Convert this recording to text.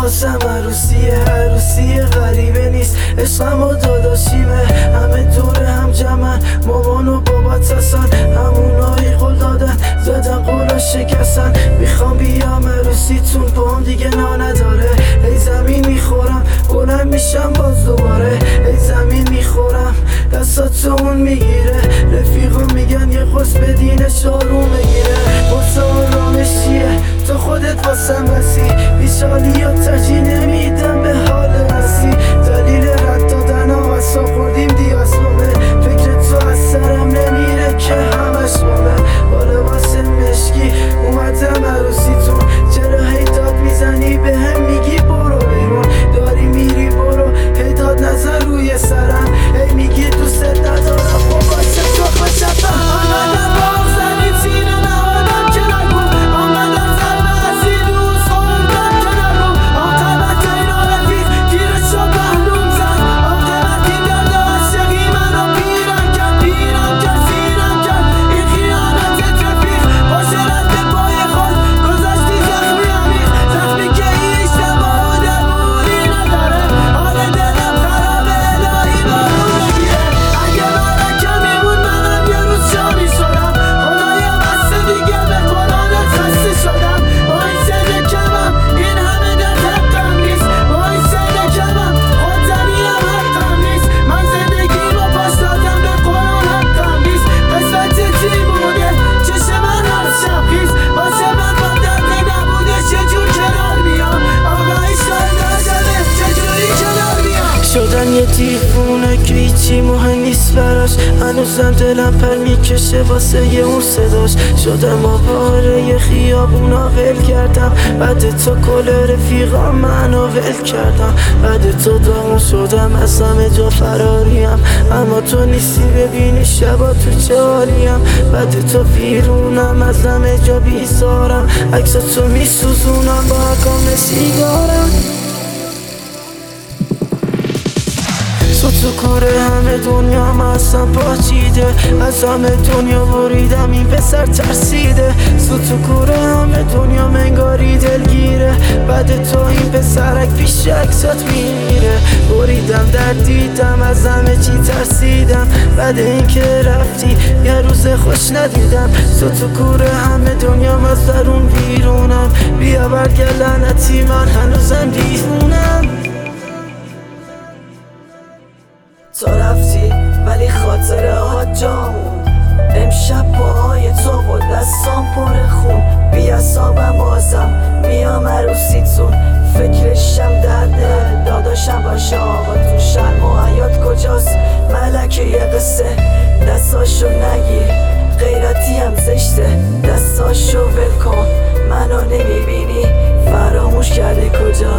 واسم عروسی غریبه نیست، عشقم و داداشیمه، همه دور هم جمعن، مامان و بابات هستن، همونایی قول دادن زدن قولا شکستن. میخوام بیام عروسیتون با هم دیگه نداره، ای زمین میخورم بلند میشم باز دوباره، ای زمین میخورم دستاتو اون میگیره، رفیقا میگن یه قرص بدینش آروم بگیره. واسه آرامش چیه تو خودت واسم بسی، بیشالی یا ترجیح نمیدم به حال رسی، دلیل رد دادن ها واسا خوردیم دیاسمه، فکر تو از سرم نمیره که همش بامه. بالا واسه مشکی اومدم عروسیتون، چرا هی داد میزنی به هم میگی برو بیرون، داری میری برو هی داد نزن روی سرم، هی میگی دوست ندارم خب واسه تو خوشم. آمدم بغزنی تینه نهادم که نگو، آمدم ضربه ازی دوست خوردم که نگو، آقابت این رفیق گیره شو بهلوم زد، آقابت این درد عاشقی منو پیرم کرد سیرم کرد، این خیانت رفیق باشه رد پای خود گذاشتی زخمی عمیق، زخمی که هیچ دوا درمونی نداره، حال دلم خرابه الهی بارون بگیره. اگه برکم میمون منم یه روز جا میشدم، خدایا بسته دیگه به قرآنت خسته شدم، با این سن کمم این همه درد حقم نیست، با این سن کمم خودزنیم حقم نیست، من زندگی با پاش دادم به قرآن حقم نیست، قسمت چی بوده چشم من هر شب خیز، باشه من با دردی نبوده چجور کنار بیام، آقا ایشان نداره چجوری کنار بیام. شدن یه دیوونه که هیچی مهم نیست براش، هنوزم دلم پر میکشه واسه یه اون صداش، شدم آواره یه خیابونا ول کردم، بعد تو کل رفیقا منو ول کردم، بعد تو دامون شدم از همه جا فراریم، اما تو نیستی ببینی شبا تو چه حالیم، بعد تو بیرونم از همه جا بیزارم، عکس تو میسوزونم با اکام سیگارم. تو کوره همه دنیا اصلا پاچیده، از همه دنیا بریدم این پسر ترسیده، تو کوره همه دنیا منگاری دلگیره، بعد تو این پسرک پیش عکسات میره، بریدم درد دیدم از همه چی ترسیدم، بعد این که رفتی یه روز خوش ندیدم، تو کوره همه دنیا از درون بیرونم، بیا برگرد لعنتی من هنوزم دیوونم. تو رفتی ولی خاطره ها جامون، امشب پاهای تو و دستام پر خون، بی اصابم بازم میام عروسیتون، فکرشم درده داداشم باشه آقا تو شرم و حیات کجاست، ملکه یه قصه دستاشو نگیر، غیرتی هم زشته دستاشو ول کن، منو نمیبینی فراموش کرده کجا.